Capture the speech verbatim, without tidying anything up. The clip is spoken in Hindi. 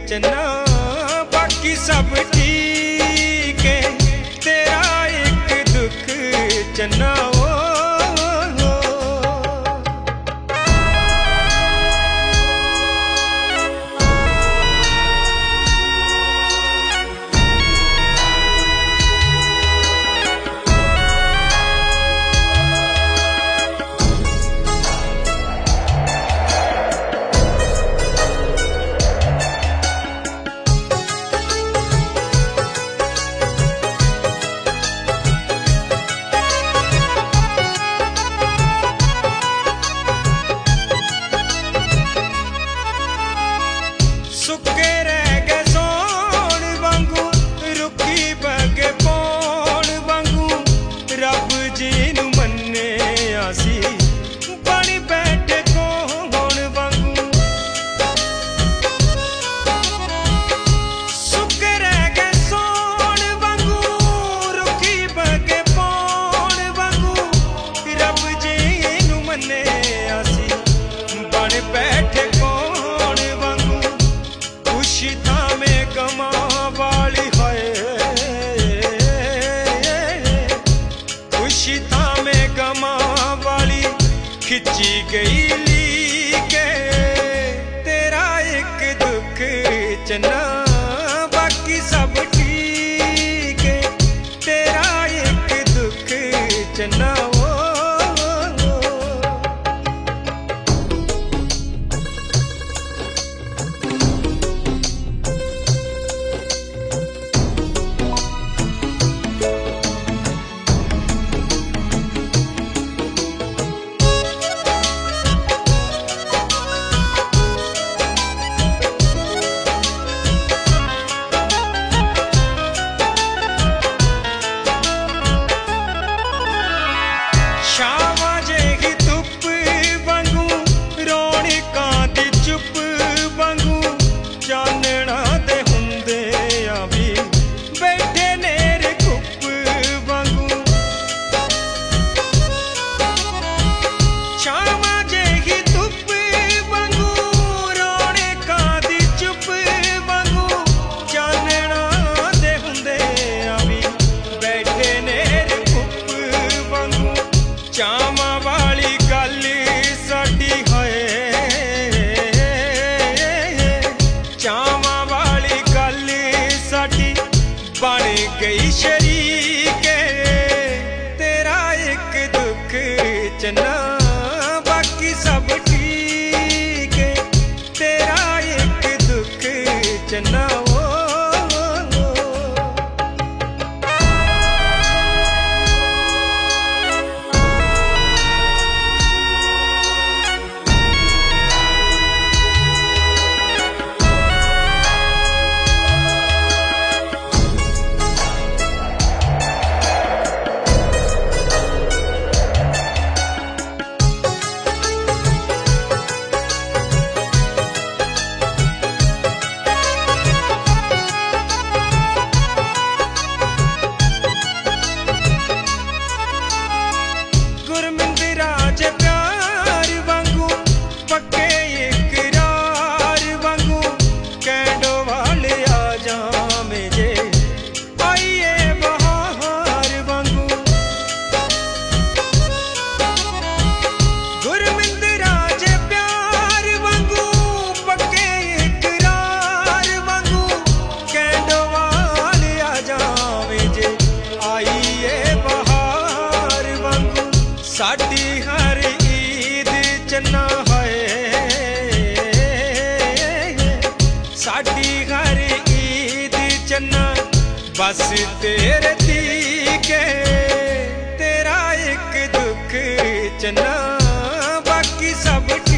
चन्ना बाकी सब ठीक है, तेरा एक दुख चन्ना ओ खिंची गई ली के तेरा एक दुख चन्ना बाकी सब ठीक है, तेरा एक दुख चन्ना ओ बन गई शरीक तेरा एक दुख चन्ना बाकी सब ठीक है, तेरा एक दुख चन्ना ओ साडी हर ईद चन्ना है, साडी हर ईद चन्ना बस तेरे तीके तेरा एक दुख चन्ना बाकी सब